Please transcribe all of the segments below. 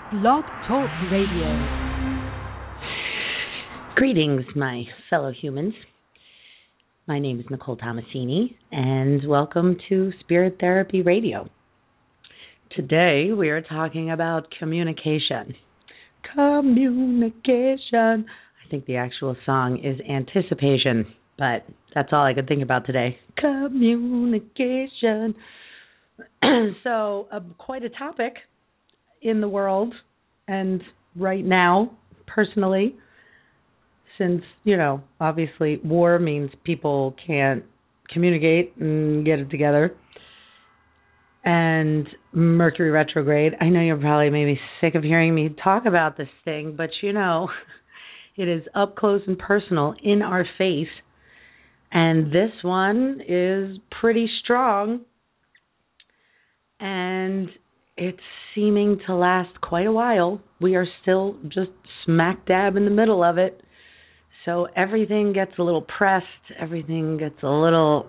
Blog Talk Radio. Greetings, my fellow humans. My name is Nicole Tomasini, and welcome to Spirit Therapy Radio. Today, we are talking about communication. Communication. I think the actual song is Anticipation, but that's all I could think about today. Communication. So, quite a topic in the world, and right now, personally, since, obviously war means people can't communicate and get it together. And Mercury retrograde. I know you're probably maybe sick of hearing me talk about this thing, but it is up close and personal in our face. And this one is pretty strong. And it's seeming to last quite a while. We are still just smack dab in the middle of it. So everything gets a little pressed. Everything gets a little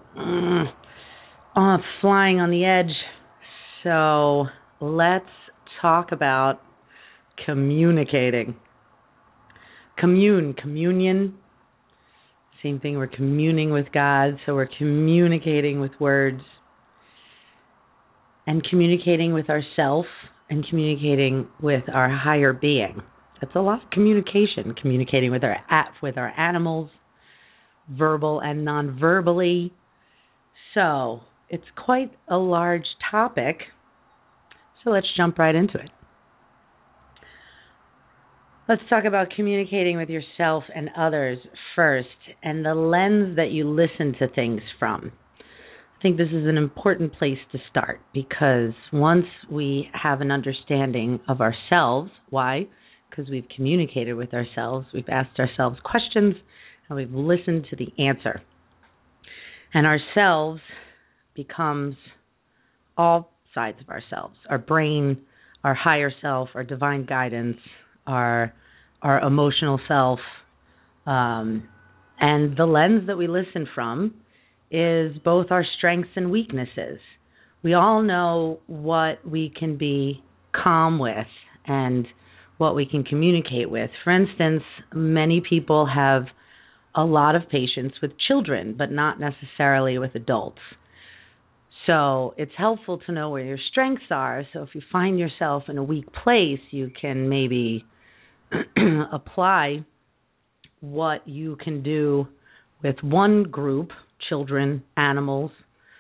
flying on the edge. So let's talk about communicating. Communion. Same thing, we're communing with God. So we're communicating with words. And communicating with ourselves and communicating with our higher being. That's a lot of communication. Communicating with our animals, verbal and non-verbally. So it's quite a large topic. So let's jump right into it. Let's talk about communicating with yourself and others first, and the lens that you listen to things from. I think this is an important place to start, because once we have an understanding of ourselves, why? Because we've communicated with ourselves, we've asked ourselves questions, and we've listened to the answer. And ourselves becomes all sides of ourselves: our brain, our higher self, our divine guidance, our emotional self, and the lens that we listen from is both our strengths and weaknesses. We all know what we can be calm with and what we can communicate with. For instance, many people have a lot of patience with children, but not necessarily with adults. So it's helpful to know where your strengths are. So if you find yourself in a weak place, you can maybe apply what you can do with one group, children, animals,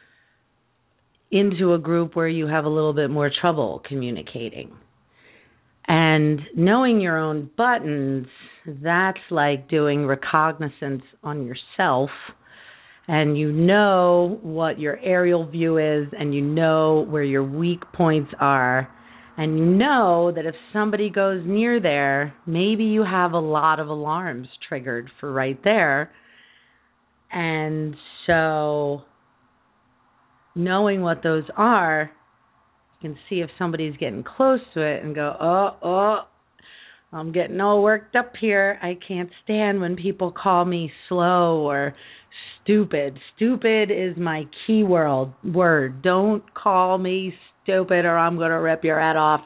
into a group where you have a little bit more trouble communicating. And knowing your own buttons, that's like doing recognizance on yourself. And you know what your aerial view is, and you know where your weak points are. And you know that if somebody goes near there, maybe you have a lot of alarms triggered for right there. And so knowing what those are, you can see if somebody's getting close to it and go, oh, I'm getting all worked up here. I can't stand when people call me slow or stupid. Stupid is my key word. Don't call me stupid or I'm going to rip your head off.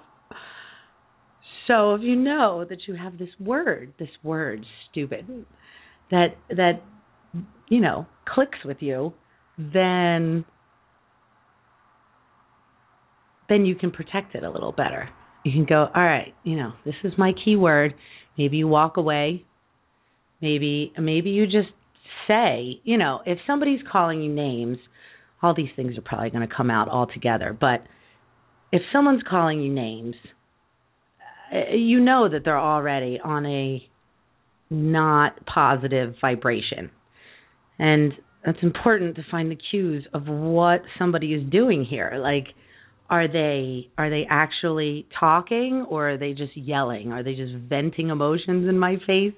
So if you know that you have this word, stupid, that clicks with you, then you can protect it a little better. You can go, all right, this is my key word. Maybe you walk away. Maybe you just say, if somebody's calling you names, all these things are probably going to come out all together. But if someone's calling you names, you know that they're already on a not positive vibration. And it's important to find the cues of what somebody is doing here. Like, are they actually talking, or are they just yelling? Are they just venting emotions in my face?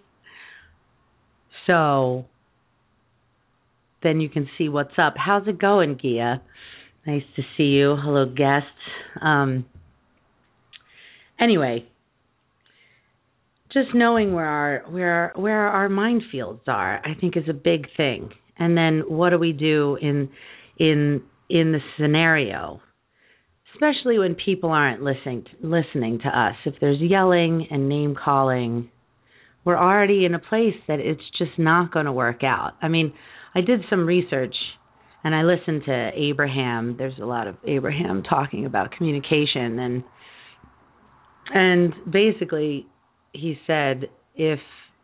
So then you can see what's up. How's it going, Gia? Nice to see you. Hello, guests. Anyway, just knowing where our minefields are, I think, is a big thing. And then what do we do in the scenario? especially when people aren't listening to us. If there's yelling and name calling, we're already in a place that it's just not going to work out. I mean, I did some research and I listened to Abraham. There's a lot of Abraham talking about communication, and basically he said if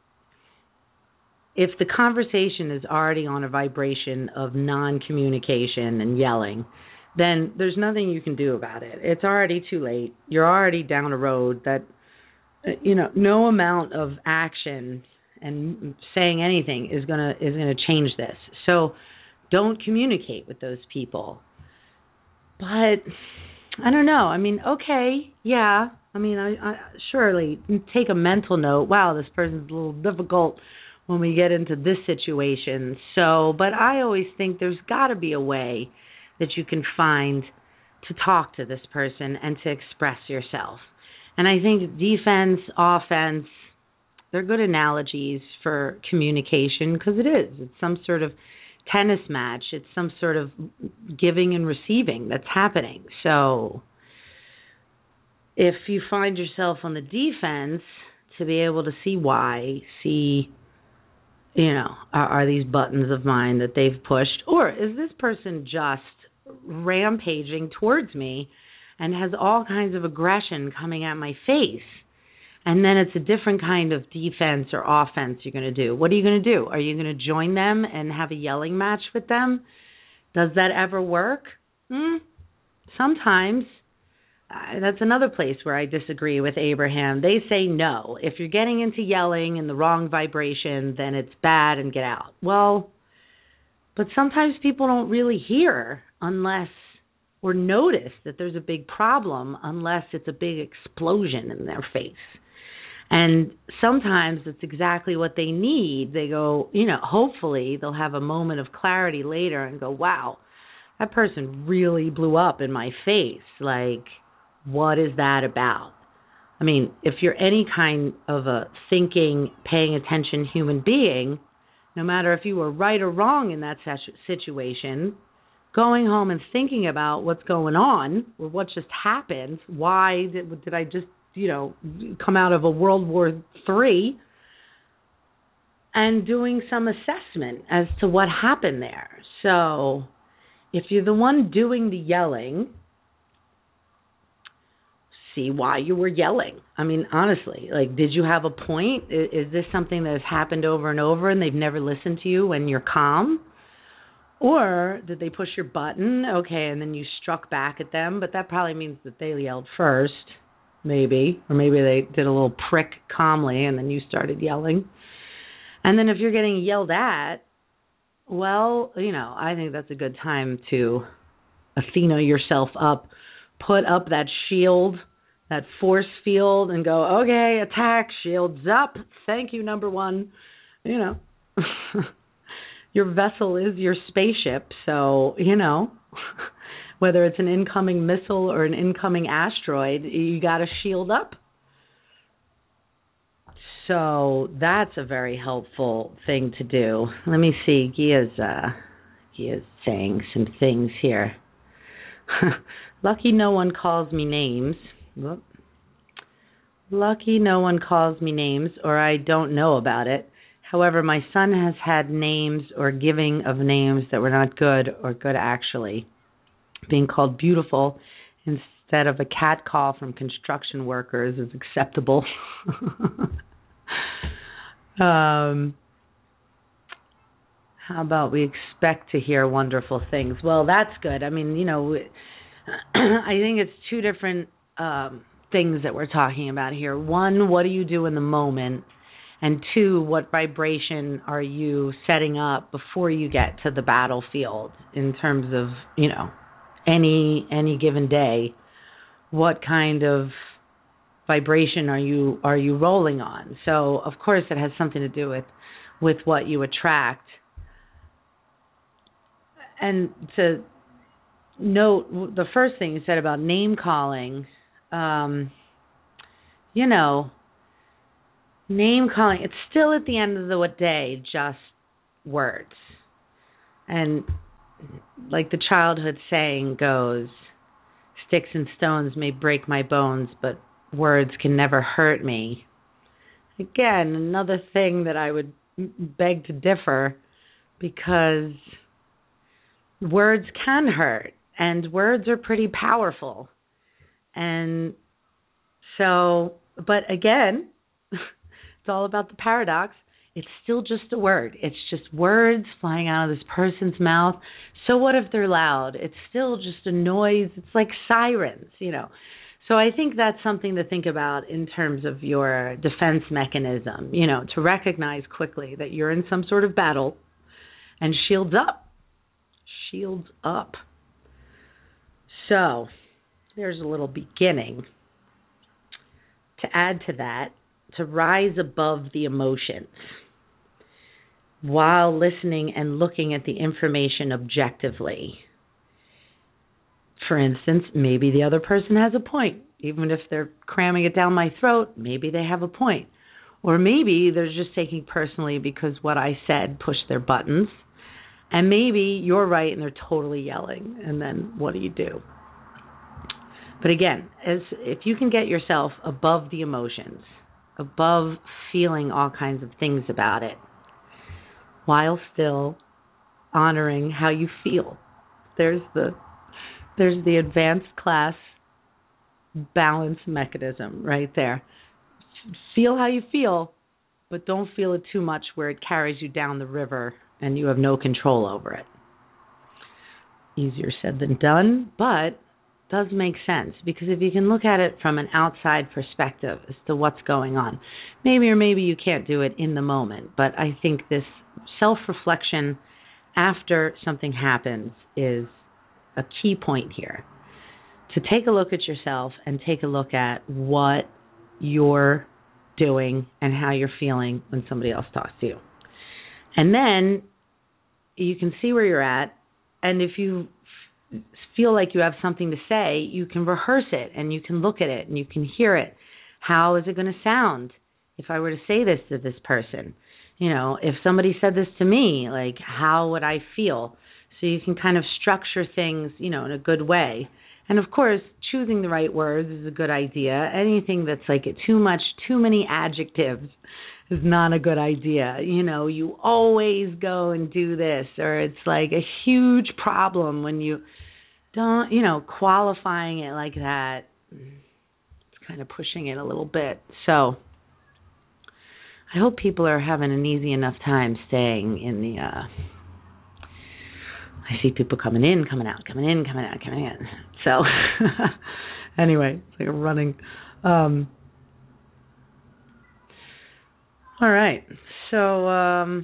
the conversation is already on a vibration of non-communication and yelling, then there's nothing you can do about it. It's already too late. You're already down a road that, no amount of action and saying anything is gonna change this. So don't communicate with those people. But I don't know. I mean, okay, yeah. I mean, I surely take a mental note. Wow, this person's a little difficult when we get into this situation. So, but I always think there's got to be a way that you can find to talk to this person and to express yourself. And I think defense, offense, they're good analogies for communication because it is. It's some sort of tennis match. It's some sort of giving and receiving that's happening. So if you find yourself on the defense, to be able to see why, are these buttons of mine that they've pushed, or is this person just rampaging towards me and has all kinds of aggression coming at my face? And then it's a different kind of defense or offense you're going to do. What are you going to do? Are you going to join them and have a yelling match with them? Does that ever work? Sometimes. That's another place where I disagree with Abraham. They say no. If you're getting into yelling in the wrong vibration, then it's bad and get out. Well, but sometimes people don't really hear or notice that there's a big problem unless it's a big explosion in their face. And sometimes it's exactly what they need. They go, hopefully they'll have a moment of clarity later and go, wow, that person really blew up in my face. Like, what is that about? I mean, if you're any kind of a thinking, paying attention human being, no matter if you were right or wrong in that situation, going home and thinking about what's going on or what just happened, why did I just, come out of a World War III, and doing some assessment as to what happened there. So if you're the one doing the yelling, see why you were yelling. I mean, honestly, did you have a point? Is this something that has happened over and over and they've never listened to you when you're calm? Or did they push your button? Okay, and then you struck back at them, but that probably means that they yelled first, maybe. Or maybe they did a little prick calmly and then you started yelling. And then if you're getting yelled at, well, I think that's a good time to Athena yourself up, put up that shield, that force field, and go, okay, attack, shields up. Thank you, number one. Your vessel is your spaceship, so, whether it's an incoming missile or an incoming asteroid, you got to shield up. So that's a very helpful thing to do. Let me see. Gia's saying some things here. Lucky no one calls me names. Whoop. Lucky no one calls me names, or I don't know about it. However, my son has had names or giving of names that were not good or good actually. Being called beautiful instead of a cat call from construction workers is acceptable. How about we expect to hear wonderful things? Well, that's good. I mean, I think it's two different things that we're talking about here. One, what do you do in the moment? And two, what vibration are you setting up before you get to the battlefield in terms of, any given day? What kind of vibration are you rolling on? So, of course, it has something to do with what you attract. And to note the first thing you said about name calling, name calling, it's still at the end of the day just words. And like the childhood saying goes, sticks and stones may break my bones, but words can never hurt me. Again, another thing that I would beg to differ, because words can hurt, and words are pretty powerful. And so, but again, it's all about the paradox. It's still just a word. It's just words flying out of this person's mouth. So what if they're loud? It's still just a noise. It's like sirens, So I think that's something to think about in terms of your defense mechanism, to recognize quickly that you're in some sort of battle, and shields up. Shields up. So there's a little beginning. To add to that, to rise above the emotions while listening and looking at the information objectively. For instance, maybe the other person has a point. Even if they're cramming it down my throat, maybe they have a point. Or maybe they're just taking personally because what I said pushed their buttons. And maybe you're right and they're totally yelling. And then what do you do? But again, if you can get yourself above the emotions, above feeling all kinds of things about it, while still honoring how you feel. There's the advanced class balance mechanism right there. Feel how you feel, but don't feel it too much where it carries you down the river and you have no control over it. Easier said than done, but does make sense, because if you can look at it from an outside perspective as to what's going on, maybe you can't do it in the moment, but I think this self-reflection after something happens is a key point here. To take a look at yourself and take a look at what you're doing and how you're feeling when somebody else talks to you. And then you can see where you're at, and if you feel like you have something to say, you can rehearse it and you can look at it and you can hear it. How is it going to sound if I were to say this to this person? If somebody said this to me, like, how would I feel? So you can kind of structure things, in a good way. And of course, choosing the right words is a good idea. Anything that's like too many adjectives is not a good idea. You always go and do this, or it's like a huge problem when you don't, qualifying it like that. It's kind of pushing it a little bit. So I hope people are having an easy enough time staying in the, I see people coming in, coming out, coming in, coming out, coming in. So anyway, it's like running. All right. So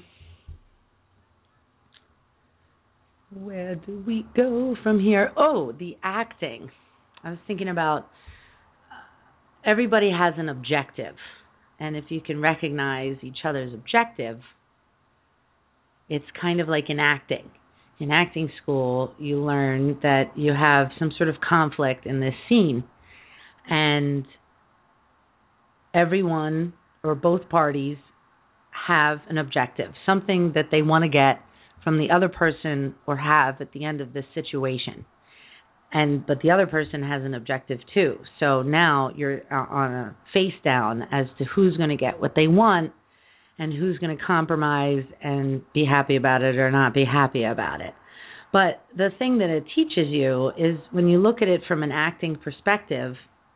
where do we go from here? Oh, the acting. I was thinking about everybody has an objective. And if you can recognize each other's objective, it's kind of like in acting. In acting school, you learn that you have some sort of conflict in this scene. And everyone or both parties have an objective, something that they want to get from the other person or have at the end of this situation. But the other person has an objective too. So now you're on a face down as to who's going to get what they want and who's going to compromise and be happy about it or not be happy about it. But the thing that it teaches you is when you look at it from an acting perspective,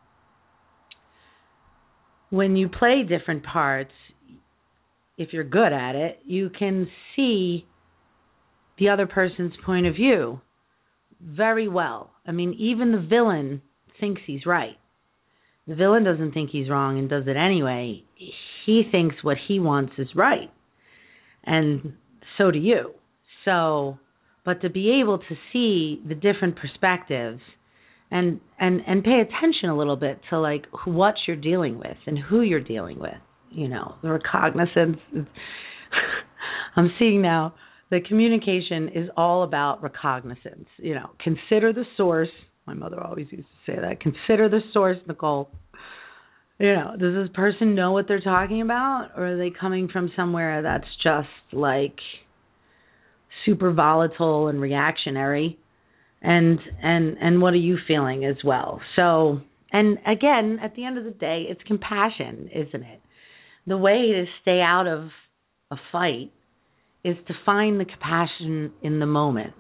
when you play different parts, if you're good at it, you can see the other person's point of view very well. I mean, even the villain thinks he's right. The villain doesn't think he's wrong and does it anyway. He thinks what he wants is right. And so do you. But to be able to see the different perspectives and pay attention a little bit to like what you're dealing with and who you're dealing with, the recognizance. I'm seeing now the communication is all about recognizance. Consider the source. My mother always used to say that. Consider the source, Nicole. Does this person know what they're talking about? Or are they coming from somewhere that's just like super volatile and reactionary? And what are you feeling as well? So, and again, at the end of the day, it's compassion, isn't it? The way to stay out of a fight is to find the compassion in the moment.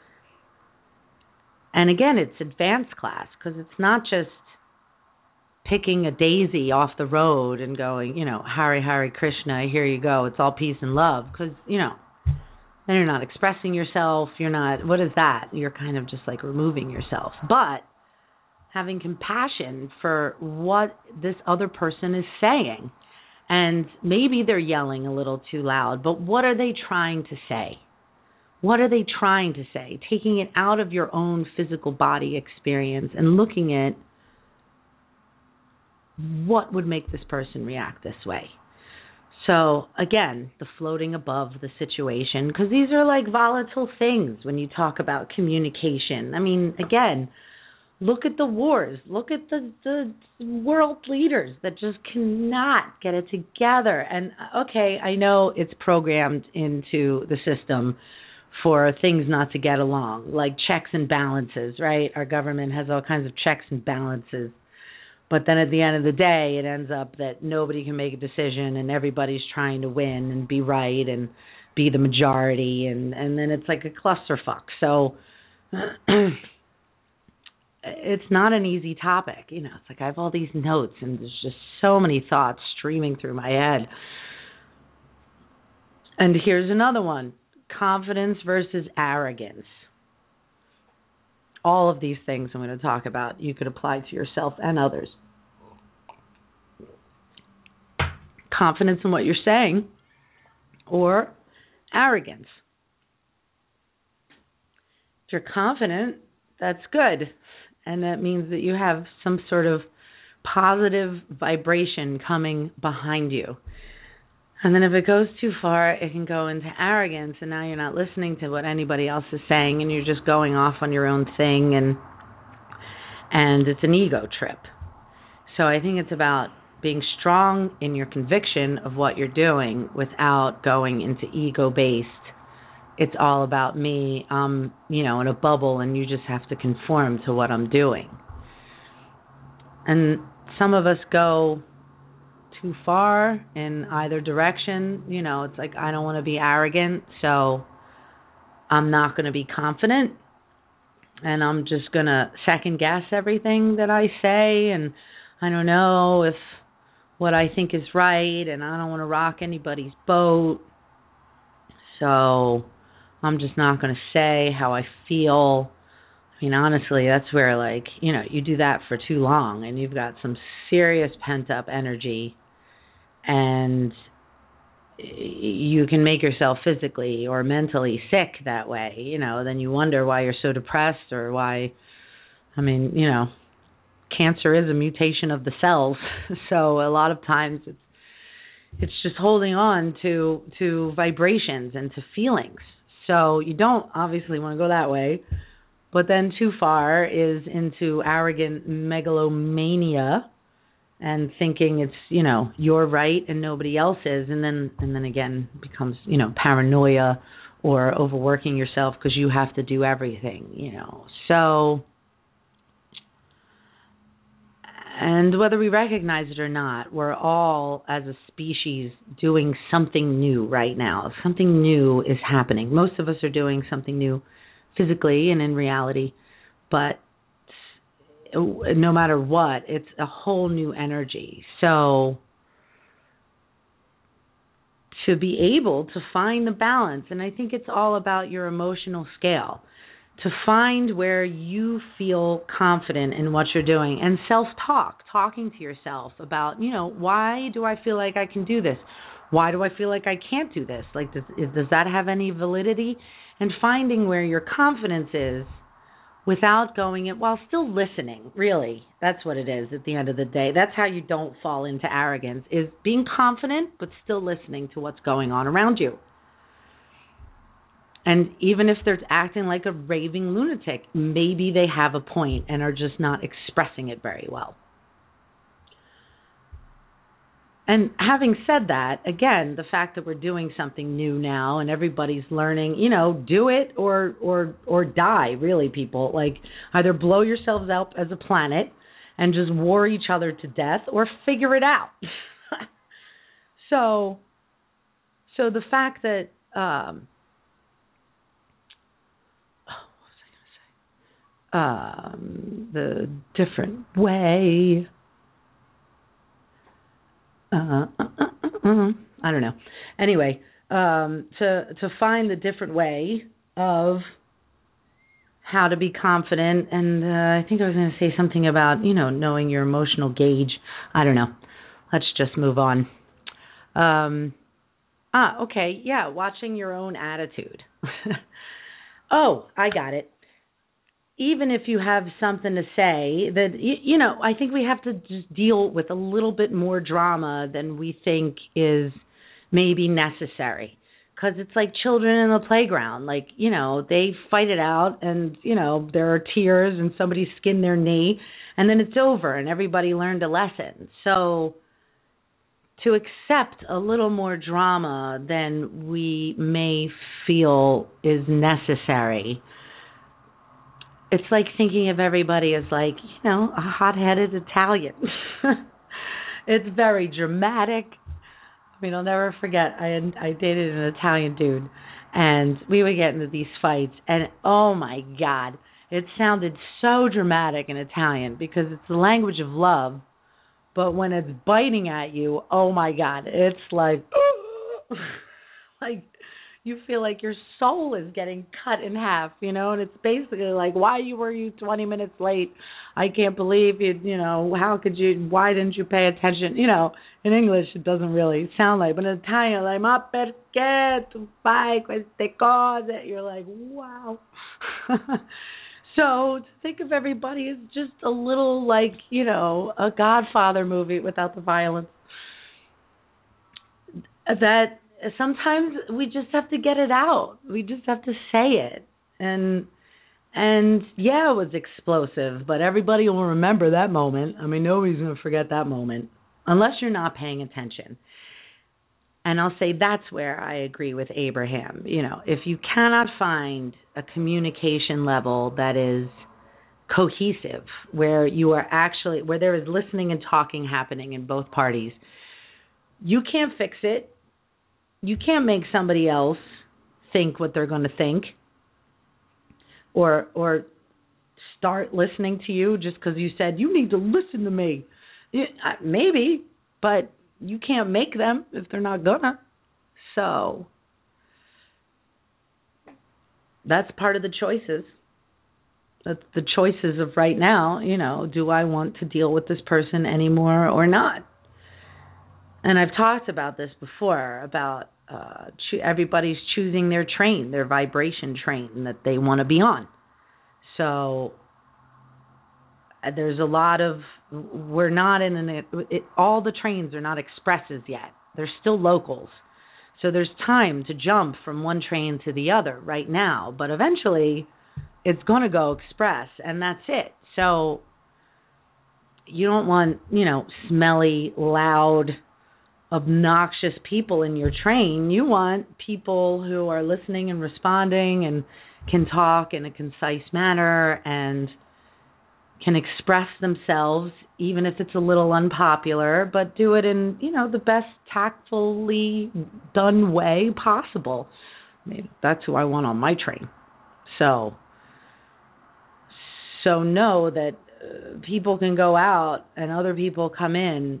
And again, it's advanced class, because it's not just picking a daisy off the road and going, Hare Hare Krishna, here you go, it's all peace and love. Because, then you're not expressing yourself, what is that? You're kind of just like removing yourself. But having compassion for what this other person is saying. And maybe they're yelling a little too loud, but what are they trying to say? What are they trying to say? Taking it out of your own physical body experience and looking at what would make this person react this way. So, again, the floating above the situation, because these are like volatile things when you talk about communication. I mean, again, look at the wars. Look at the world leaders that just cannot get it together. And, okay, I know it's programmed into the system for things not to get along, like checks and balances, right? Our government has all kinds of checks and balances. But then at the end of the day, it ends up that nobody can make a decision and everybody's trying to win and be right and be the majority. And then it's like a clusterfuck. So it's not an easy topic. It's like I have all these notes and there's just so many thoughts streaming through my head. And here's another one. Confidence versus arrogance. All of these things I'm going to talk about, you could apply to yourself and others. Confidence in what you're saying or arrogance. If you're confident, that's good. And that means that you have some sort of positive vibration coming behind you. And then if it goes too far, it can go into arrogance, and now you're not listening to what anybody else is saying, and you're just going off on your own thing, and it's an ego trip. So I think it's about being strong in your conviction of what you're doing without going into ego-based. It's all about me. I'm, in a bubble, and you just have to conform to what I'm doing. And some of us go too far in either direction. It's like I don't want to be arrogant, so I'm not going to be confident, and I'm just going to second guess everything that I say, and I don't know if what I think is right, and I don't want to rock anybody's boat, so I'm just not going to say how I feel. I mean, honestly, that's where, you do that for too long, and you've got some serious pent-up energy, and you can make yourself physically or mentally sick that way, then you wonder why you're so depressed or why, cancer is a mutation of the cells, so a lot of times it's just holding on to vibrations and to feelings. So you don't obviously want to go that way, but then too far is into arrogant megalomania, and thinking it's, you're right and nobody else is. And then again becomes, paranoia or overworking yourself because you have to do everything, So, and whether we recognize it or not, we're all, as a species, doing something new right now. Something new is happening. Most of us are doing something new physically and in reality, but no matter what, it's a whole new energy. So to be able to find the balance, and I think it's all about your emotional scale, to find where you feel confident in what you're doing, and self-talk, talking to yourself about, why do I feel like I can do this? Why do I feel like I can't do this? Like, does that have any validity? And finding where your confidence is, without going it while still listening, really. That's what it is at the end of the day. That's how you don't fall into arrogance, is being confident but still listening to what's going on around you. And even if they're acting like a raving lunatic, maybe they have a point and are just not expressing it very well. And having said that, again, the fact that we're doing something new now and everybody's learning, do it or die, really, people. Like, either blow yourselves up as a planet and just war each other to death, or figure it out. So the fact that what was I going to say? The different way. I don't know. Anyway, to find the different way of how to be confident, and I think I was going to say something about, knowing your emotional gauge. I don't know. Let's just move on. Okay, yeah, watching your own attitude. Oh, I got it. Even if you have something to say, that, I think we have to just deal with a little bit more drama than we think is maybe necessary. Because it's like children in the playground. Like, they fight it out and, there are tears and somebody skinned their knee and then it's over and everybody learned a lesson. So to accept a little more drama than we may feel is necessary. It's like thinking of everybody as like, a hot-headed Italian. It's very dramatic. I mean, I'll never forget, I dated an Italian dude, and we would get into these fights, and oh my God, it sounded so dramatic in Italian because it's the language of love, but when it's biting at you, oh my God, it's like, like, you feel like your soul is getting cut in half, and it's basically like, why were you 20 minutes late? I can't believe you, why didn't you pay attention? In English it doesn't really sound like, but in Italian, like, ma perché tu fai queste cose? You're like, wow. So to think of everybody as just a little like, a Godfather movie without the violence. That sometimes we just have to get it out. We just have to say it. And yeah, it was explosive, but everybody will remember that moment. I mean, nobody's going to forget that moment unless you're not paying attention. And I'll say that's where I agree with Abraham. If you cannot find a communication level that is cohesive, where there is listening and talking happening in both parties, you can't fix it. You can't make somebody else think what they're going to think or start listening to you just because you said, you need to listen to me. Maybe, but you can't make them if they're not gonna. So that's part of the choices. That's the choices of right now. Do I want to deal with this person anymore or not? And I've talked about this before, about everybody's choosing their train, their vibration train that they want to be on. So there's a lot of, we're not all the trains are not expresses yet. They're still locals. So there's time to jump from one train to the other right now. But eventually it's going to go express, and that's it. So you don't want, smelly, loud, obnoxious people in your train. You want people who are listening and responding and can talk in a concise manner and can express themselves, even if it's a little unpopular, but do it in, the best tactfully done way possible. Maybe that's who I want on my train. So know that people can go out and other people come in.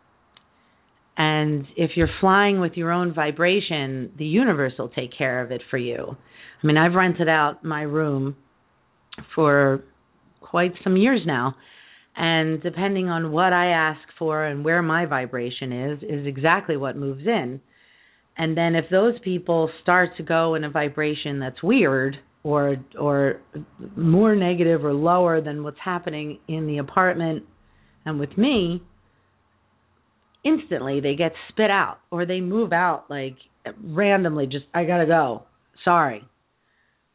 And if you're flying with your own vibration, the universe will take care of it for you. I mean, I've rented out my room for quite some years now. And depending on what I ask for and where my vibration is exactly what moves in. And then if those people start to go in a vibration that's weird or more negative or lower than what's happening in the apartment and with me, instantly they get spit out or they move out like randomly, just, I gotta go, sorry.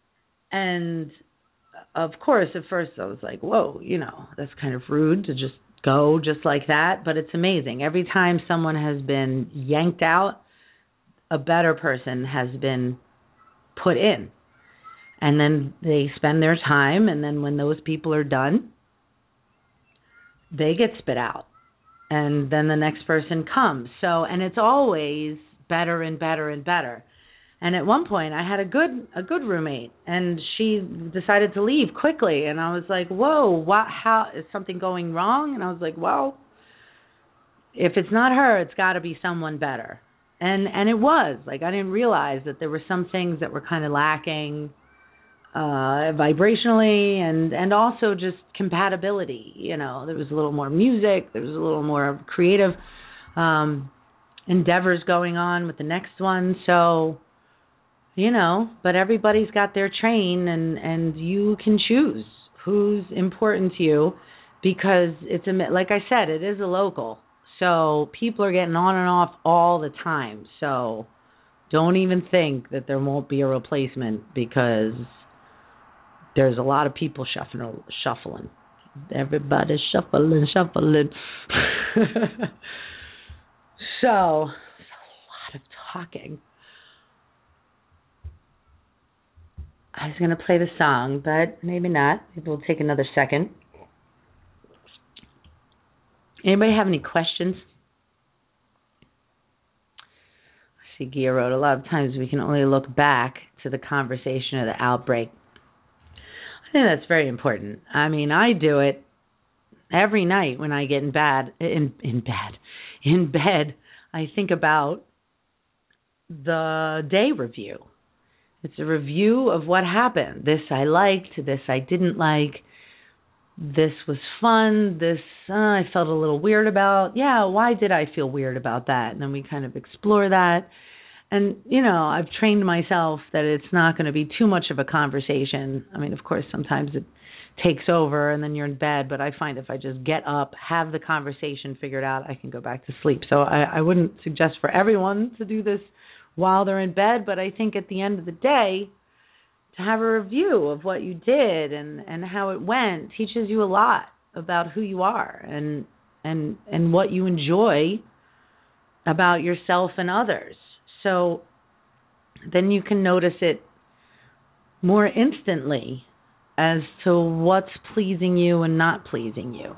And of course at first I was like, whoa, that's kind of rude to just go just like that, but it's amazing. Every time someone has been yanked out, a better person has been put in. And then they spend their time, and then when those people are done, they get spit out. And then the next person comes. So, and it's always better and better and better. And at one point, I had a good roommate, and she decided to leave quickly. And I was like, "Whoa, what? How is something going wrong?" And I was like, "Well, if it's not her, it's got to be someone better." And it was like I didn't realize that there were some things that were kind of lacking vibrationally, and also just compatibility. You know, there was a little more music, there was a little more creative endeavors going on with the next one. So, you know, but everybody's got their train, and you can choose who's important to you, because it's like I said, it is a local. So people are getting on and off all the time. So don't even think that there won't be a replacement, because there's a lot of people shuffling. Everybody's shuffling. So, a lot of talking. I was going to play the song, but maybe not. Maybe we'll take another second. Anybody have any questions? I see Gia wrote, a lot of times we can only look back to the conversation or the outbreak. I think that's very important. I mean, I do it every night when I get in bed. I think about the day review. It's a review of what happened. This I liked, this I didn't like. This was fun. This I felt a little weird about. Yeah, why did I feel weird about that? And then we kind of explore that. And, you know, I've trained myself that it's not going to be too much of a conversation. I mean, of course, sometimes it takes over and then you're in bed. But I find if I just get up, have the conversation figured out, I can go back to sleep. So I wouldn't suggest for everyone to do this while they're in bed. But I think at the end of the day, to have a review of what you did and how it went teaches you a lot about who you are and what you enjoy about yourself and others. So then you can notice it more instantly as to what's pleasing you and not pleasing you.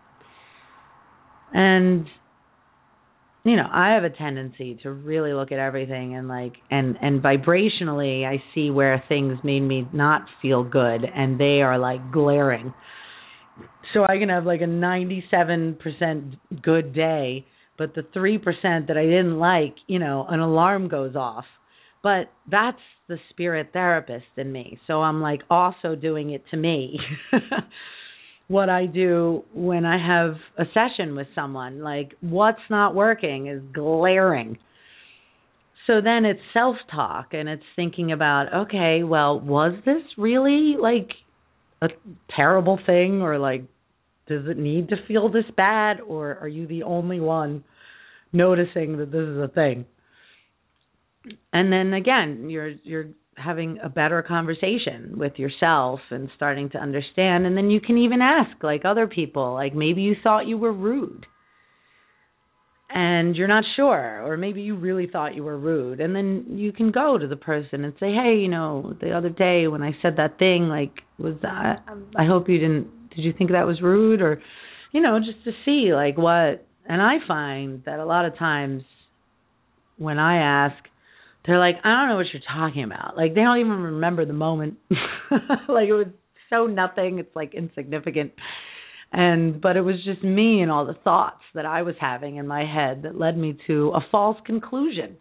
And you know, I have a tendency to really look at everything and vibrationally I see where things made me not feel good, and they are like glaring. So I can have like a 97% good day, but the 3% that I didn't like, you know, an alarm goes off. But that's the spirit therapist in me. So I'm like also doing it to me. What I do when I have a session with someone, like what's not working is glaring. So then it's self-talk, and it's thinking about, okay, well, was this really like a terrible thing, or like, does it need to feel this bad, or are you the only one noticing that this is a thing? And then again, you're having a better conversation with yourself and starting to understand. And then you can even ask like other people, like maybe you thought you were rude and you're not sure, or maybe you really thought you were rude. And then you can go to the person and say, hey, you know, the other day when I said that thing, like, was that, I hope you did you think that was rude? Or, you know, just to see like what. And I find that a lot of times when I ask, they're like, I don't know what you're talking about. Like, they don't even remember the moment. Like, it was so nothing. It's, like, insignificant. But it was just me and all the thoughts that I was having in my head that led me to a false conclusion.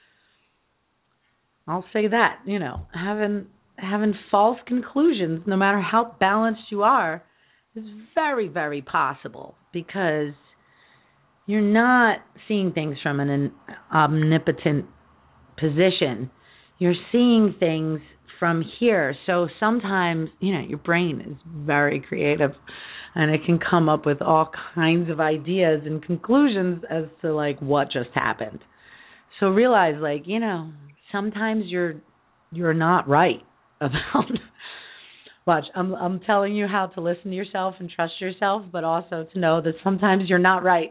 I'll say that, you know, having false conclusions, no matter how balanced you are, is very, very possible, because you're not seeing things from an omnipotent position. You're seeing things from here. So sometimes, you know, your brain is very creative, and it can come up with all kinds of ideas and conclusions as to like what just happened. So realize, like, you know, sometimes you're not right about Watch, I'm telling you how to listen to yourself and trust yourself, but also to know that sometimes you're not right.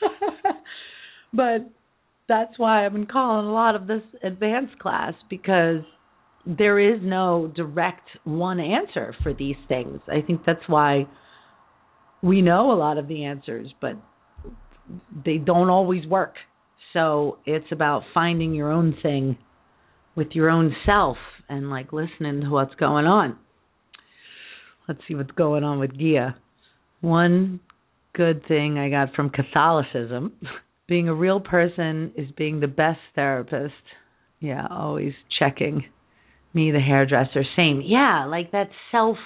But that's why I've been calling a lot of this advanced class, because there is no direct one answer for these things. I think that's why we know a lot of the answers, but they don't always work. So it's about finding your own thing with your own self and like listening to what's going on. Let's see what's going on with Gia. One good thing I got from Catholicism, being a real person is being the best therapist. Yeah, always checking. Me, the hairdresser, same. Yeah, like that self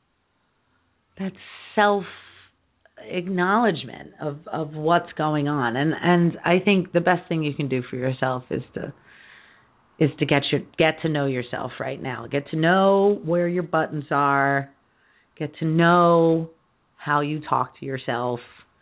acknowledgement of what's going on. And I think the best thing you can do for yourself is to get to know yourself right now. Get to know where your buttons are. Get to know how you talk to yourself.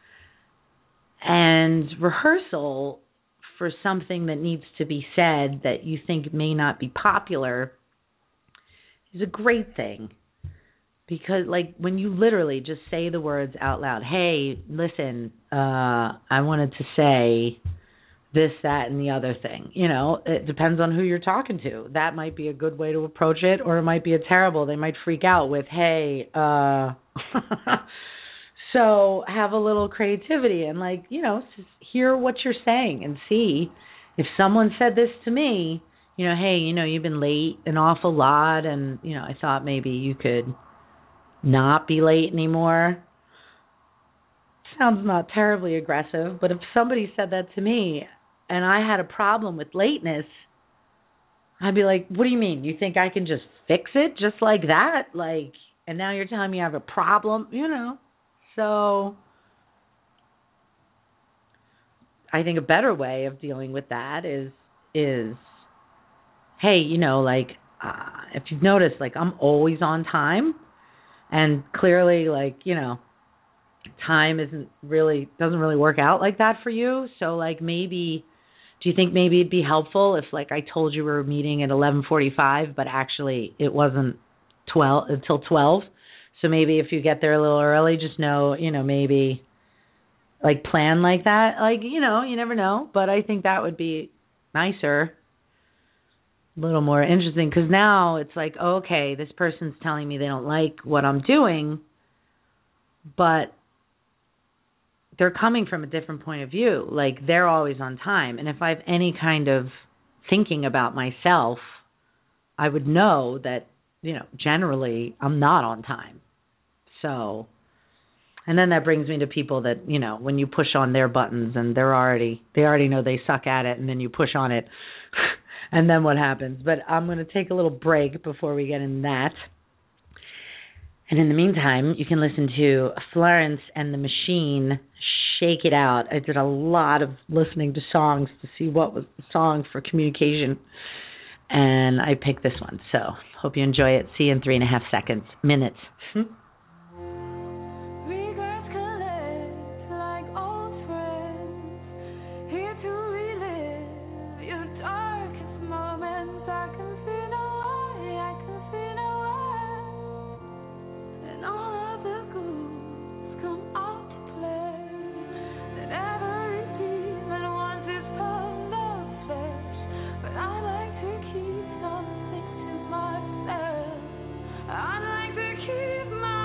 And rehearsal for something that needs to be said that you think may not be popular is a great thing. Because, like, when you literally just say the words out loud, hey, listen, I wanted to say this, that, and the other thing. You know, it depends on who you're talking to. That might be a good way to approach it, or it might be a terrible. They might freak out with, hey, so have a little creativity and, like, you know, just hear what you're saying and see if someone said this to me, you know, hey, you know, you've been late an awful lot, and, you know, I thought maybe you could not be late anymore. Sounds not terribly aggressive, but if somebody said that to me and I had a problem with lateness, I'd be like, what do you mean? You think I can just fix it just like that? Like, and now you're telling me I have a problem, you know? So I think a better way of dealing with that is hey, you know, like, if you've noticed, like, I'm always on time, and clearly, like, you know, time doesn't really work out like that for you. So, like, maybe, do you think maybe it'd be helpful if, like, I told you we were meeting at 11:45, but actually it wasn't until 12? So maybe if you get there a little early, just know, you know, maybe, like, plan like that. Like, you know, you never know. But I think that would be nicer, a little more interesting, because now it's like, okay, this person's telling me they don't like what I'm doing, but they're coming from a different point of view. Like, they're always on time. And if I have any kind of thinking about myself, I would know that, you know, generally I'm not on time. So, and then that brings me to people that, you know, when you push on their buttons and they already know they suck at it, and then you push on it and then what happens? But I'm going to take a little break before we get in that. And in the meantime, you can listen to Florence and the Machine, Shake It Out. I did a lot of listening to songs to see what was the song for communication, and I picked this one. So hope you enjoy it. See you in 3.5 minutes. I like to keep my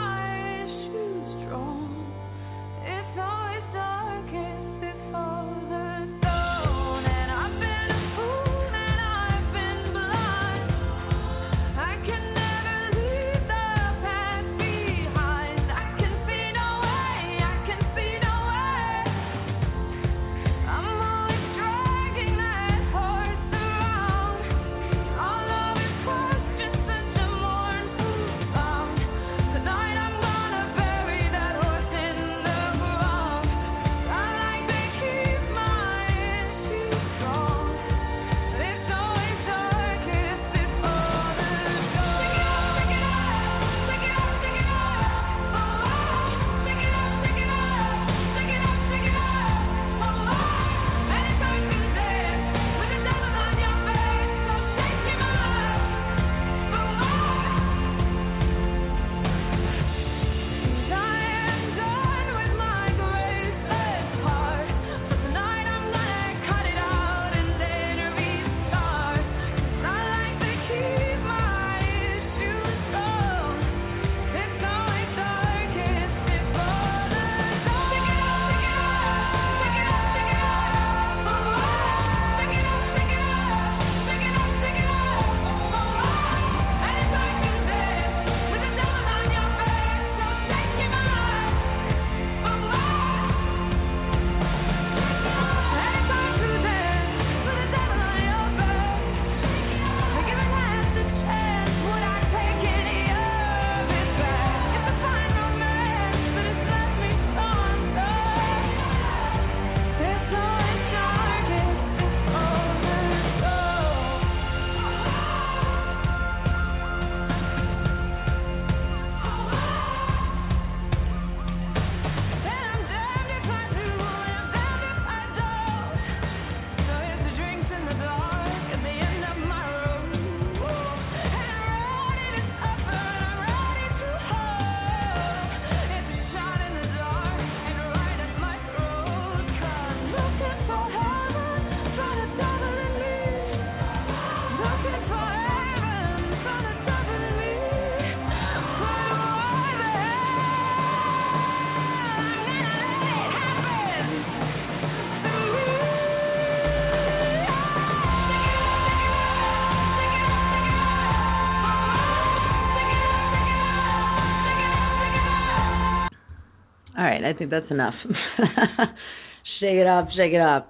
I think that's enough. Shake it up, shake it up.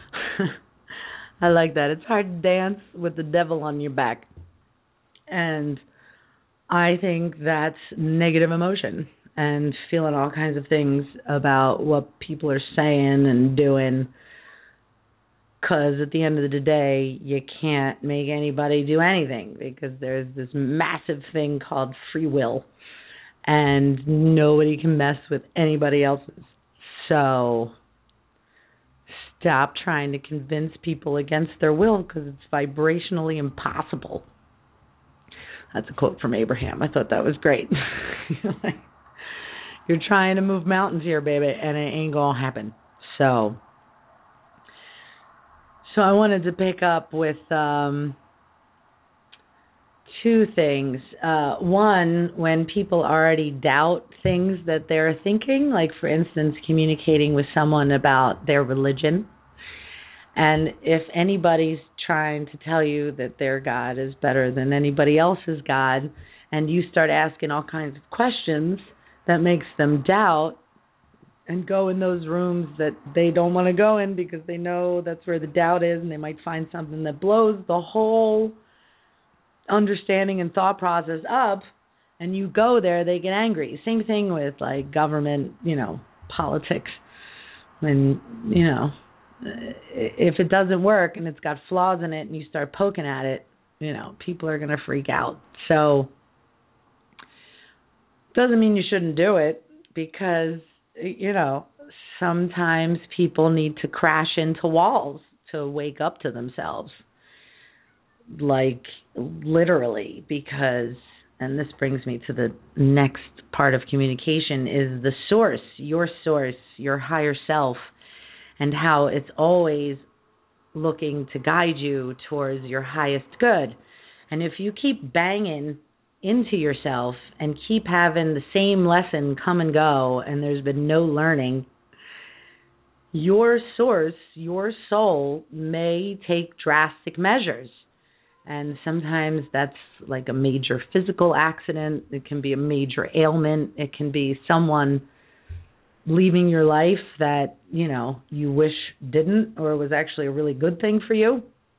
I like that. It's hard to dance with the devil on your back. And I think that's negative emotion and feeling all kinds of things about what people are saying and doing. Because at the end of the day, you can't make anybody do anything because there's this massive thing called free will. And nobody can mess with anybody else's. So stop trying to convince people against their will because it's vibrationally impossible. That's a quote from Abraham. I thought that was great. You're trying to move mountains here, baby, and it ain't going to happen. So I wanted to pick up with two things. One, when people already doubt things that they're thinking, like, for instance, communicating with someone about their religion. And if anybody's trying to tell you that their God is better than anybody else's God, and you start asking all kinds of questions that makes them doubt and go in those rooms that they don't want to go in because they know that's where the doubt is, and they might find something that blows the whole understanding and thought process up, and you go there, they get angry. Same thing with, like, government, politics. When, if it doesn't work and it's got flaws in it and you start poking at it, people are going to freak out. So doesn't mean you shouldn't do it because, sometimes people need to crash into walls to wake up to themselves. Like, literally, because, and this brings me to the next part of communication, is the source, your higher self, and how it's always looking to guide you towards your highest good. And if you keep banging into yourself and keep having the same lesson come and go, and there's been no learning, your source, your soul, may take drastic measures. And sometimes that's like a major physical accident. It can be a major ailment. It can be someone leaving your life that, you wish didn't, or was actually a really good thing for you.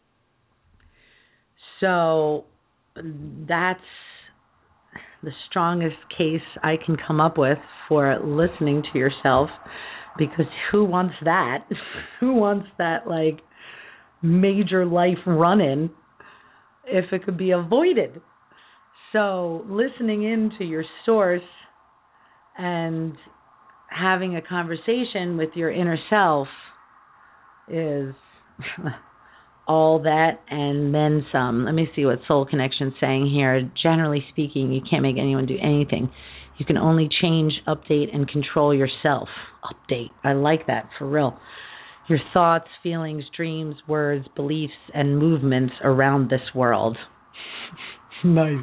So that's the strongest case I can come up with for listening to yourself, because who wants that? Who wants that, like, major life run-in if it could be avoided? So listening into your source and having a conversation with your inner self is all that and then some. Let me see what Soul Connection's saying here. Generally speaking, you can't make anyone do anything. You can only change, update, and control yourself. Update. I like that, for real. Your thoughts, feelings, dreams, words, beliefs, and movements around this world. Nice.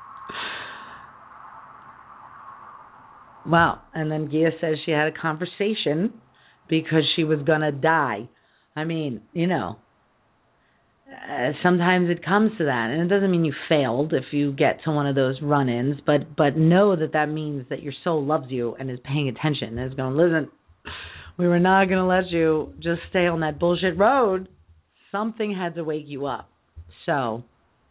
Wow. And then Gia says she had a conversation because she was going to die. I mean, sometimes it comes to that. And it doesn't mean you failed if you get to one of those run-ins, but know that means that your soul loves you and is paying attention and is going, listen, we were not going to let you just stay on that bullshit road. Something had to wake you up. So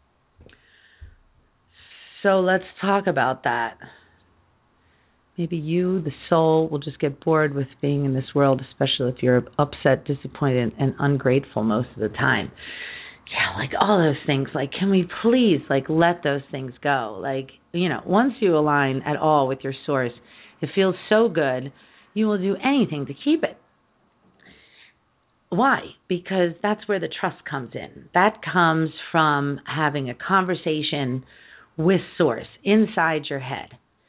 let's talk about that. Maybe you, the soul, will just get bored with being in this world, especially if you're upset, disappointed, and ungrateful most of the time. Yeah, like all those things. Like, can we please, let those things go? Once you align at all with your source, it feels so good, you will do anything to keep it. Why? Because that's where the trust comes in. That comes from having a conversation with source inside your head.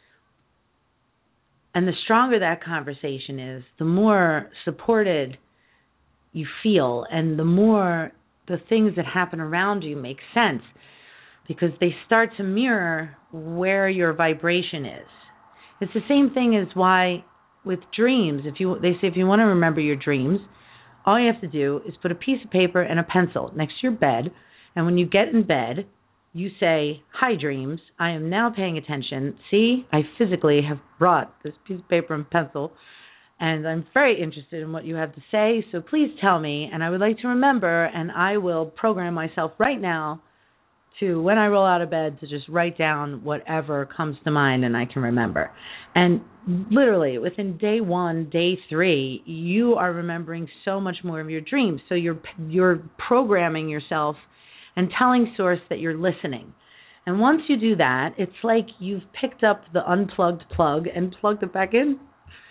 And the stronger that conversation is, the more supported you feel, and the more the things that happen around you make sense, because they start to mirror where your vibration is. It's the same thing as why with dreams, they say if you want to remember your dreams, all you have to do is put a piece of paper and a pencil next to your bed, and when you get in bed, you say, "Hi, dreams, I am now paying attention. See, I physically have brought this piece of paper and pencil, And I'm very interested in what you have to say, so please tell me, and I would like to remember, and I will program myself right now to, when I roll out of bed, to just write down whatever comes to mind and I can remember. And literally, within day 1, day 3, you are remembering so much more of your dreams. So you're programming yourself and telling Source that you're listening. And once you do that, it's like you've picked up the unplugged plug and plugged it back in.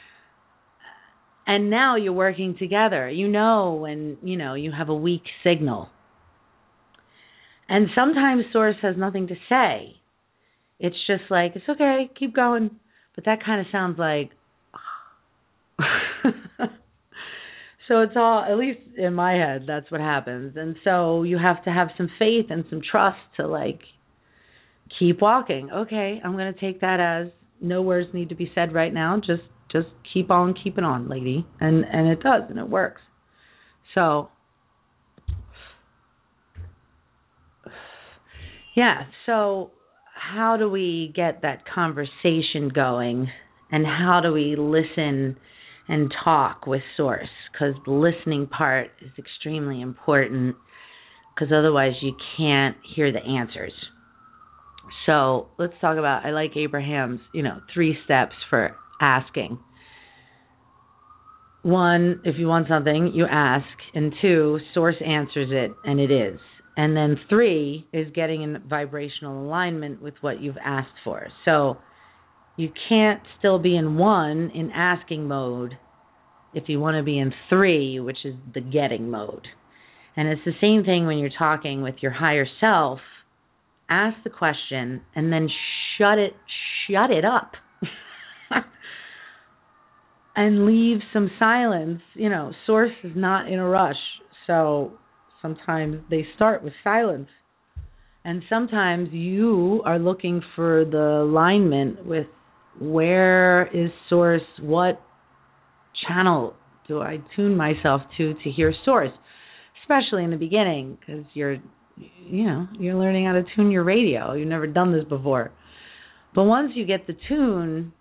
And now you're working together. You know when, you have a weak signal. And sometimes Source has nothing to say. It's just like, it's okay, keep going. But that kind of sounds like, so it's all, at least in my head, that's what happens. And so you have to have some faith and some trust to keep walking. Okay, I'm going to take that as no words need to be said right now. Just keep on keeping on, lady. And it does, and it works. So, yeah, so how do we get that conversation going, and how do we listen and talk with Source? Because the listening part is extremely important, because otherwise you can't hear the answers. So let's talk about, I like Abraham's, 3 steps for asking. 1, if you want something, you ask. And 2, Source answers it, and it is. And then 3 is getting in vibrational alignment with what you've asked for. So you can't still be in 1, in asking mode, if you want to be in 3, which is the getting mode. And it's the same thing when you're talking with your higher self. Ask the question and then shut it up. And leave some silence. Source is not in a rush. So sometimes they start with silence. And sometimes you are looking for the alignment with, where is Source? What channel do I tune myself to hear Source? Especially in the beginning, because you're learning how to tune your radio. You've never done this before. But once you get the tune,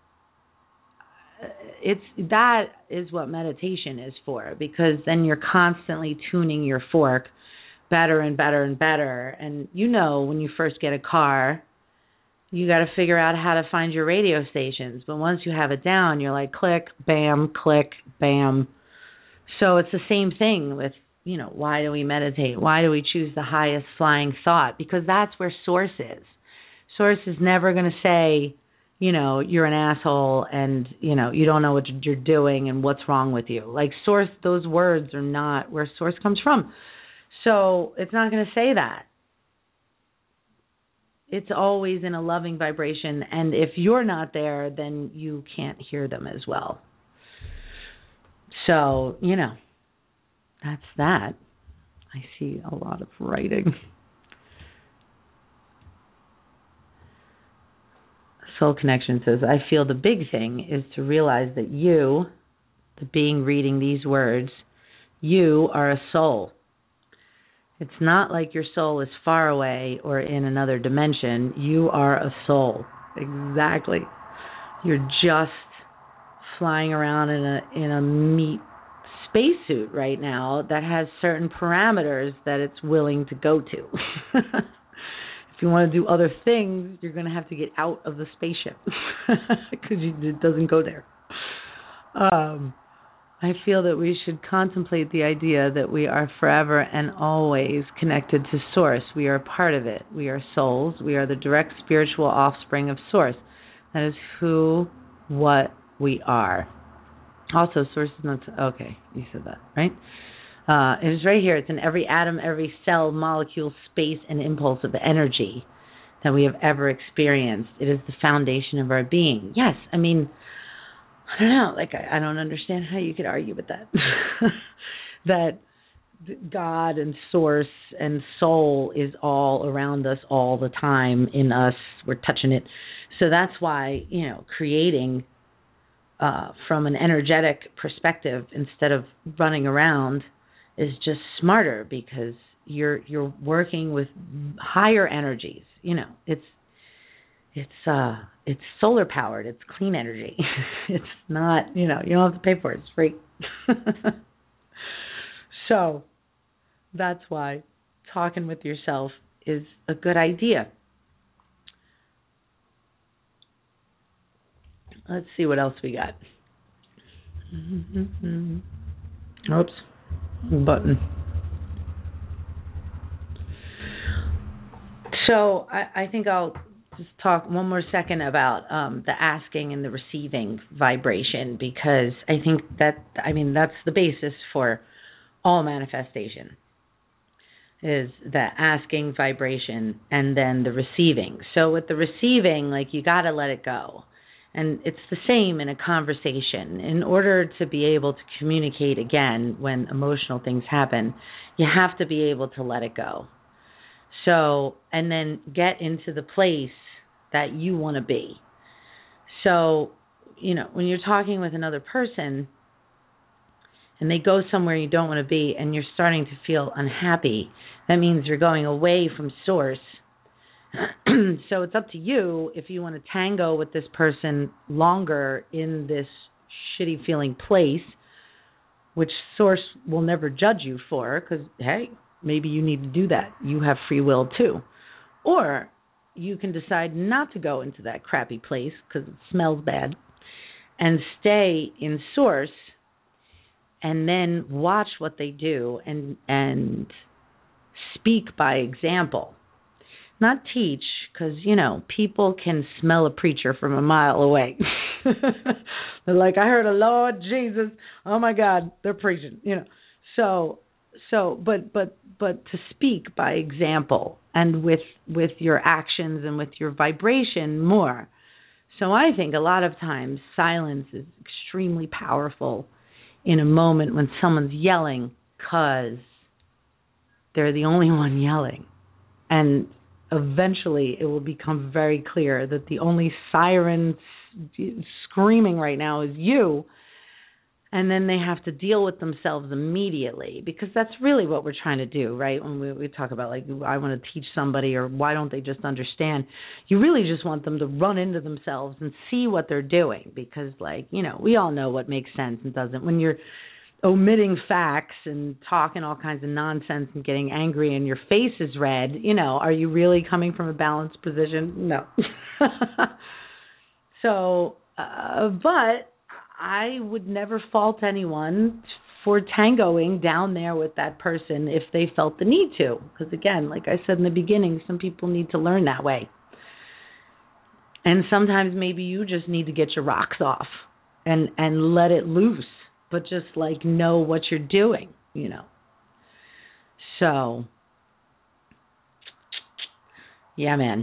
that is what meditation is for, because then you're constantly tuning your fork better and better and better. And when you first get a car, you got to figure out how to find your radio stations. But once you have it down, you're like, click, bam, click, bam. So it's the same thing with, why do we meditate? Why do we choose the highest flying thought? Because that's where Source is. Source is never going to say, you're an asshole and, you don't know what you're doing and what's wrong with you. Source, those words are not where Source comes from. So it's not going to say that. It's always in a loving vibration. And if you're not there, then you can't hear them as well. So, that's that. I see a lot of writing. Soul Connection says, I feel the big thing is to realize that you, the being reading these words, you are a soul. It's not like your soul is far away or in another dimension. You are a soul. Exactly. You're just flying around in a meat spacesuit right now that has certain parameters that it's willing to go to. If you want to do other things, you're going to have to get out of the spaceship because it doesn't go there. I feel that we should contemplate the idea that we are forever and always connected to Source. We are part of it. We are souls. We are the direct spiritual offspring of Source. That is what we are. Also, Source is not... Okay, you said that, right? It is right here. It's in every atom, every cell, molecule, space, and impulse of energy that we have ever experienced. It is the foundation of our being. Yes, I mean, I don't know. I don't understand how you could argue with that. That God and Source and soul is all around us all the time, in us. We're touching it. So that's why, creating from an energetic perspective instead of running around is just smarter, because you're working with higher energies. It's it's solar powered. It's clean energy. It's not, you don't have to pay for it. It's free. So that's why talking with yourself is a good idea. Let's see what else we got. Oops, button. So I think I'll just talk one more second about the asking and the receiving vibration, because I think that's the basis for all manifestation, is the asking vibration and then the receiving. So with the receiving, you got to let it go. And it's the same in a conversation. In order to be able to communicate again when emotional things happen, you have to be able to let it go. So, and then get into the place that you want to be. So, when you're talking with another person and they go somewhere you don't want to be and you're starting to feel unhappy, that means you're going away from source. So it's up to you if you want to tango with this person longer in this shitty feeling place, which source will never judge you for, because, hey, maybe you need to do that. You have free will too. Or you can decide not to go into that crappy place because it smells bad and stay in source and then watch what they do and speak by example. Not teach, because, people can smell a preacher from a mile away. They're like, I heard a Lord Jesus. Oh, my God, they're preaching, So, but to speak by example and with your actions and with your vibration more. So I think a lot of times silence is extremely powerful in a moment when someone's yelling because they're the only one yelling. And eventually it will become very clear that the only siren screaming right now is you. And then they have to deal with themselves immediately, because that's really what we're trying to do, right? When we talk about, I want to teach somebody, or why don't they just understand? You really just want them to run into themselves and see what they're doing, because, we all know what makes sense and doesn't. When you're omitting facts and talking all kinds of nonsense and getting angry and your face is red, are you really coming from a balanced position? No. So, but I would never fault anyone for tangoing down there with that person if they felt the need to. Because again, like I said in the beginning, some people need to learn that way. And sometimes maybe you just need to get your rocks off and let it loose, but just know what you're doing, So, yeah, man.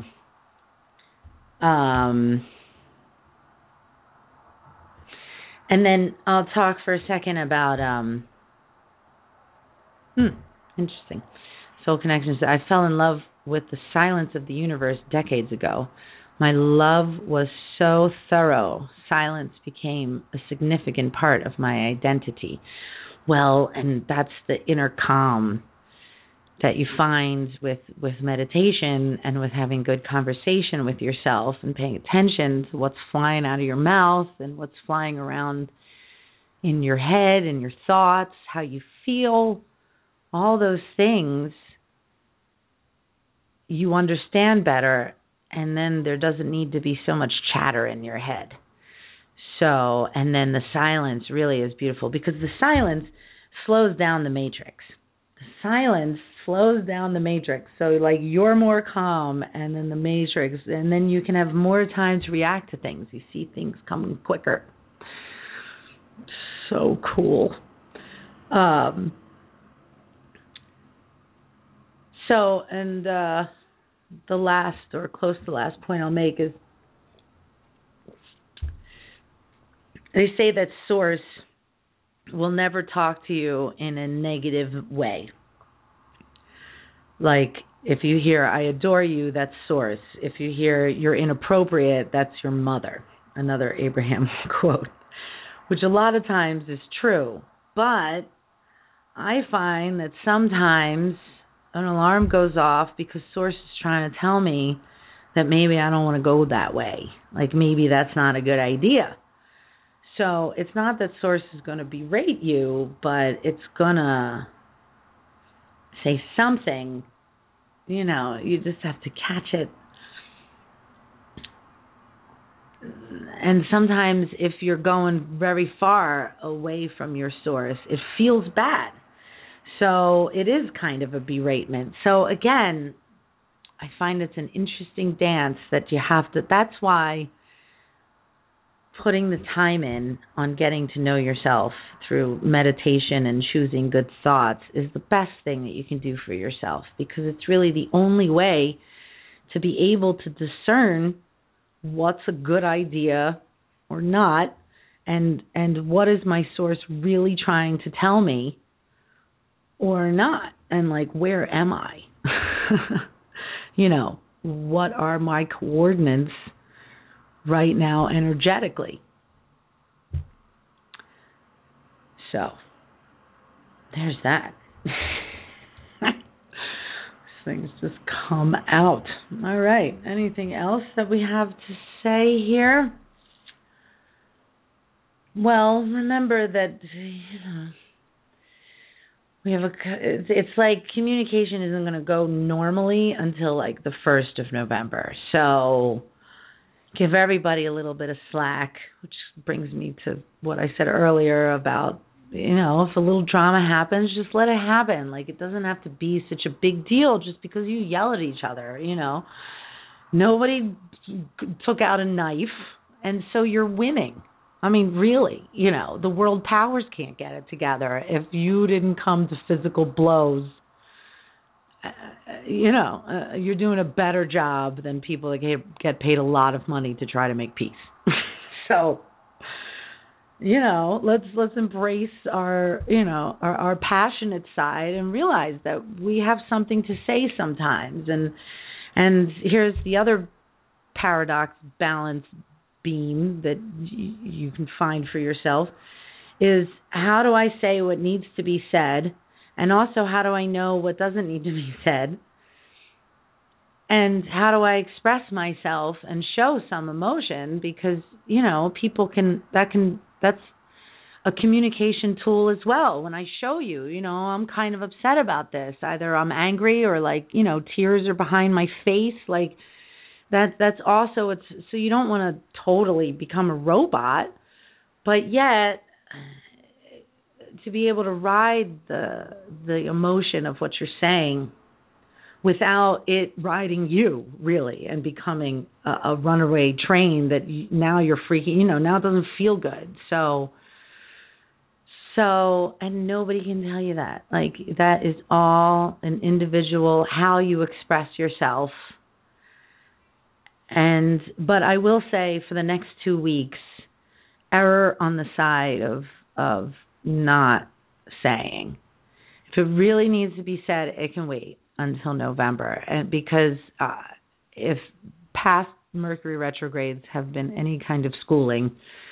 And then I'll talk for a second about, interesting, soul connections. I fell in love with the silence of the universe decades ago. My love was so thorough. Silence became a significant part of my identity. Well, and that's the inner calm that you find with meditation and with having good conversation with yourself and paying attention to what's flying out of your mouth and what's flying around in your head and your thoughts, how you feel, all those things you understand better, and then there doesn't need to be so much chatter in your head. So, and then the silence really is beautiful, because the silence slows down the matrix. The silence slows down the matrix. So you're more calm, and then the matrix, and then you can have more time to react to things. You see things coming quicker. So cool. The last, or close to the last point I'll make is, they say that Source will never talk to you in a negative way. If you hear, I adore you, that's Source. If you hear, you're inappropriate, that's your mother. Another Abraham quote, which a lot of times is true. But I find that sometimes an alarm goes off because Source is trying to tell me that maybe I don't want to go that way. Like maybe that's not a good idea. So it's not that Source is going to berate you, but it's going to say something. You just have to catch it. And sometimes if you're going very far away from your source, it feels bad. So it is kind of a beratement. So again, I find it's an interesting dance that you have to, that's why putting the time in on getting to know yourself through meditation and choosing good thoughts is the best thing that you can do for yourself, because it's really the only way to be able to discern what's a good idea or not, and what is my source really trying to tell me or not, and like, where am I? What are my coordinates right now energetically? So there's that. Things just come out. All right. Anything else that we have to say here? Well, remember that we have it's like communication isn't going to go normally until like the 1st of November. So give everybody a little bit of slack, which brings me to what I said earlier about, if a little drama happens, just let it happen. Like, it doesn't have to be such a big deal just because you yell at each other, Nobody took out a knife, and so you're winning. I mean, really, the world powers can't get it together if you didn't come to physical blows. You're doing a better job than people that get paid a lot of money to try to make peace. So, let's embrace our passionate side and realize that we have something to say sometimes. And here's the other paradox balance beam that you can find for yourself is, how do I say what needs to be said? And also, how do I know what doesn't need to be said? And how do I express myself and show some emotion? Because, people that's a communication tool as well. When I show you, I'm kind of upset about this. Either I'm angry or tears are behind my face. Like that's also, so you don't want to totally become a robot, but yet to be able to ride the emotion of what you're saying without it riding you, really, and becoming a runaway train that now you're freaking, now it doesn't feel good. So, and nobody can tell you that. Like, that is all an individual, how you express yourself. But I will say, for the next 2 weeks, err on the side of not saying. If it really needs to be said, it can wait until November. And because if past Mercury retrogrades have been any kind of schooling,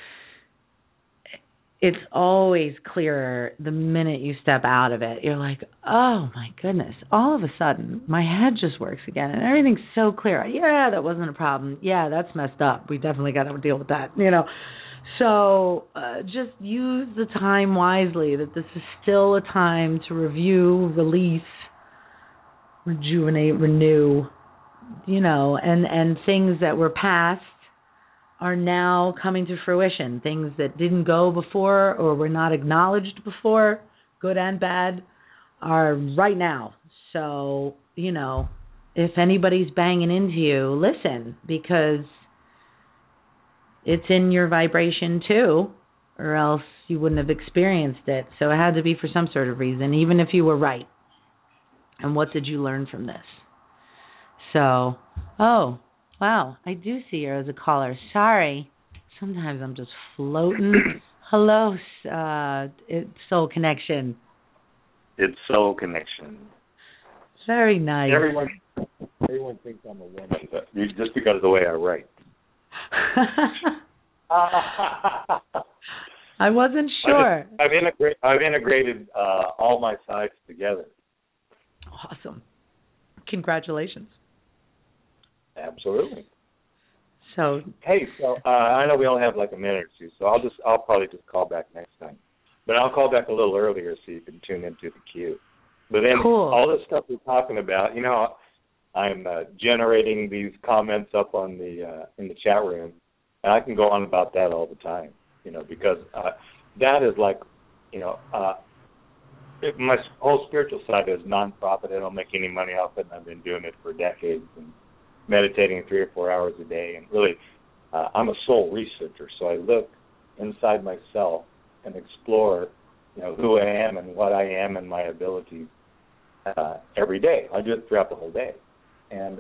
it's always clearer the minute you step out of it. You're like, oh my goodness, all of a sudden my head just works again and everything's so clear. Yeah, that wasn't a problem. Yeah, that's messed up. We definitely got to deal with that, So just use the time wisely, that this is still a time to review, release, rejuvenate, renew, and things that were past are now coming to fruition. Things that didn't go before or were not acknowledged before, good and bad, are right now. So, if anybody's banging into you, listen, because it's in your vibration too, or else you wouldn't have experienced it. So it had to be for some sort of reason, even if you were right. And what did you learn from this? So, oh, wow, I do see her as a caller. Sorry. Sometimes I'm just floating. Hello, it's Soul Connection. It's Soul Connection. Very nice. Everyone thinks I'm a woman, but just because of the way I write. I wasn't sure. I've integrated all my sides together. Awesome. Congratulations. Absolutely. So, hey, I know we only have like a minute or two, so I'll probably just call back next time. But I'll call back a little earlier so you can tune into the queue. But then all this stuff we're talking about, I'm generating these comments up on the in the chat room, and I can go on about that all the time, because that is like, my whole spiritual side is nonprofit. I don't make any money off it, and I've been doing it for decades and meditating 3 or 4 hours a day. And really, I'm a soul researcher, so I look inside myself and explore, who I am and what I am and my abilities every day. I do it throughout the whole day. And,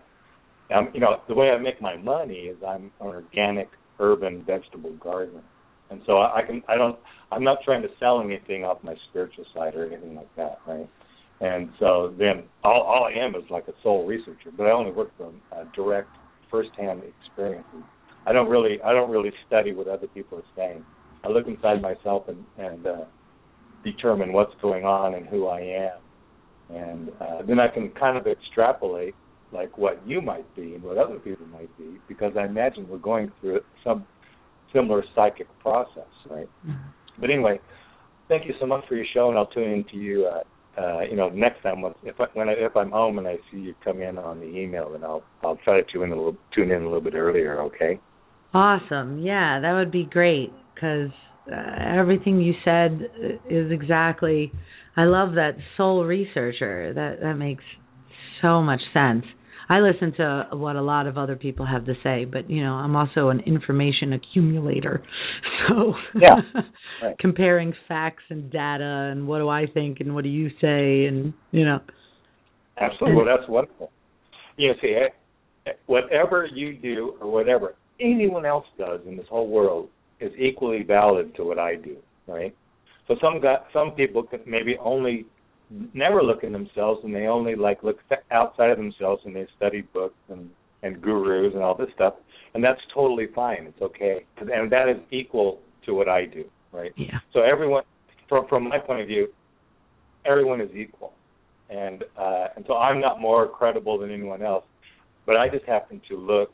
the way I make my money is I'm an organic urban vegetable gardener. And so I'm not trying to sell anything off my spiritual side or anything like that, right? And so then all I am is like a soul researcher, but I only work from direct, firsthand experiences. I don't really study what other people are saying. I look inside myself and determine what's going on and who I am, and then I can kind of extrapolate like what you might be and what other people might be, because I imagine we're going through some similar psychic process, right? Mm-hmm. But anyway, thank you so much for your show, and I'll tune in to you. Next time if I'm home and I see you come in on the email, then I'll try to tune in a little bit earlier. Okay. Awesome. Yeah, that would be great, because everything you said is exactly. I love that soul researcher. That makes so much sense. I listen to what a lot of other people have to say, but, I'm also an information accumulator. So yeah, right. Comparing facts and data and what do I think and what do you say and, Absolutely. Well, that's wonderful. See, whatever you do or whatever anyone else does in this whole world is equally valid to what I do, right? So some people can maybe only never look in themselves, and they only look outside of themselves, and they study books and gurus and all this stuff, and that's totally fine. It's okay, and that is equal to what I do, right? Yeah. So everyone, from my point of view, everyone is equal, and so I'm not more credible than anyone else, but I just happen to look.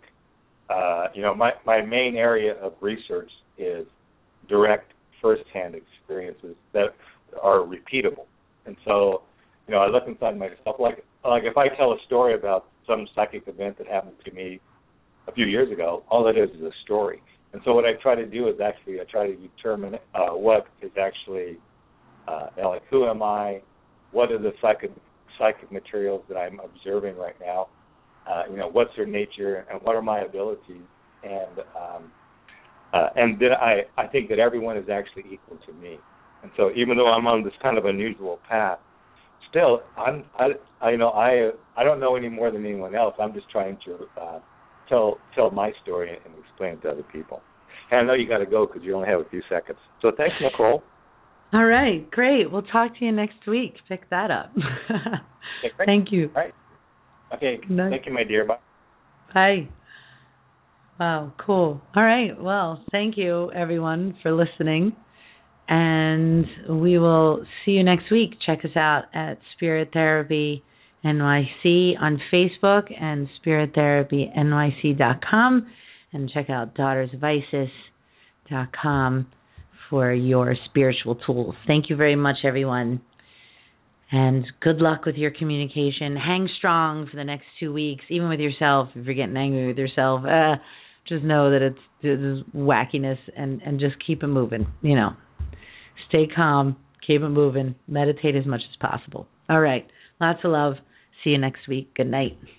My main area of research is direct, first-hand experiences that are repeatable. And so, I look inside myself, like if I tell a story about some psychic event that happened to me a few years ago, all it is a story. And so what I try to do is I try to determine what is actually, like who am I, what are the psychic materials that I'm observing right now, what's their nature, and what are my abilities, and then I think that everyone is actually equal to me. And so even though I'm on this kind of unusual path, still I don't know any more than anyone else. I'm just trying to tell my story and explain it to other people. And I know you got to go because you only have a few seconds. So thanks, Nicole. All right, great. We'll talk to you next week. Pick that up. Okay, Thank you. All right. Okay. Thank you, my dear. Bye. Bye. Wow, cool. All right. Well, thank you, everyone, for listening. And we will see you next week. Check us out at Spirit Therapy NYC on Facebook and SpiritTherapyNYC.com. And check out DaughtersOfIsis.com for your spiritual tools. Thank you very much, everyone. And good luck with your communication. Hang strong for the next 2 weeks, even with yourself. If you're getting angry with yourself, just know that it's wackiness and just keep it moving, Stay calm, keep it moving, meditate as much as possible. All right, lots of love. See you next week. Good night.